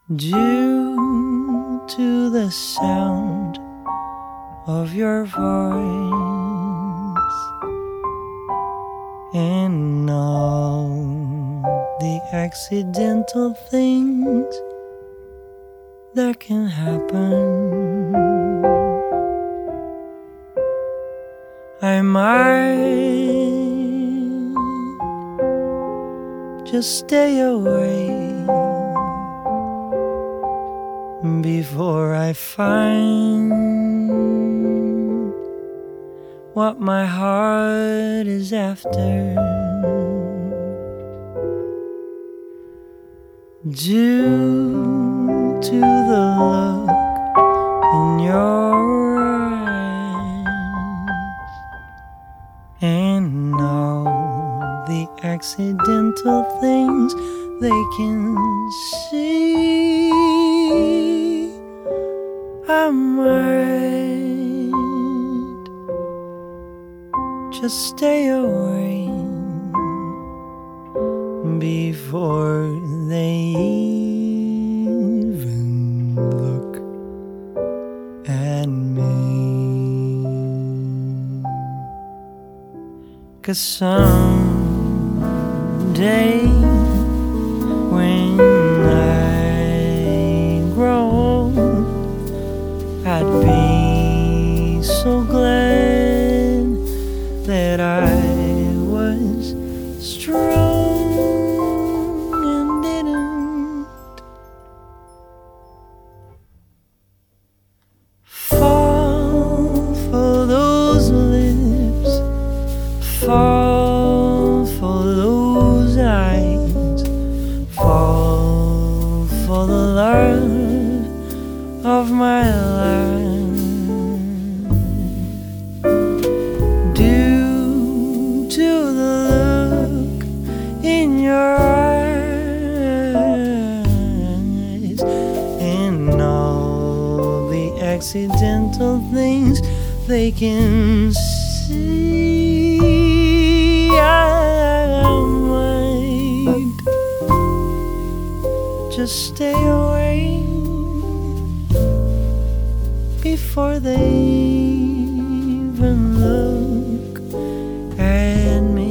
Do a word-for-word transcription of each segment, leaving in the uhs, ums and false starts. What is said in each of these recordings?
due to the sound of your voice and all the accidental things that can happen. I might just stay away before I find what my heart is after. Due to the look in your eyes and all the accidental things they can see, I might just stay away before they even look at me. 'Cause someday when I grow old, I'd be so glad that I was strong and didn't fall for those lips, fall for those eyes, fall for the love of my life. Due to the look in your eyes and all the accidental things they can see, I might just stay away before they even look at me.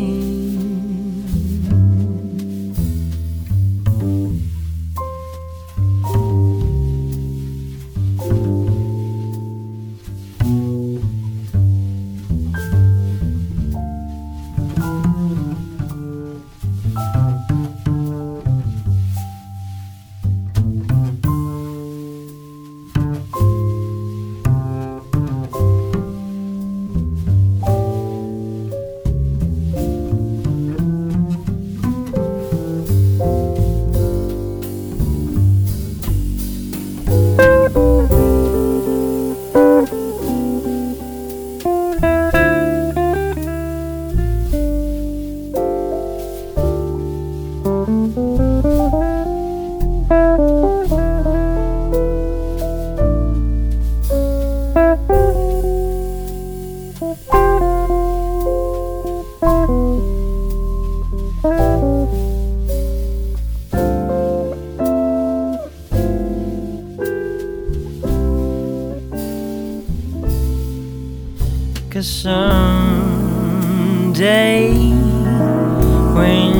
Cause someday when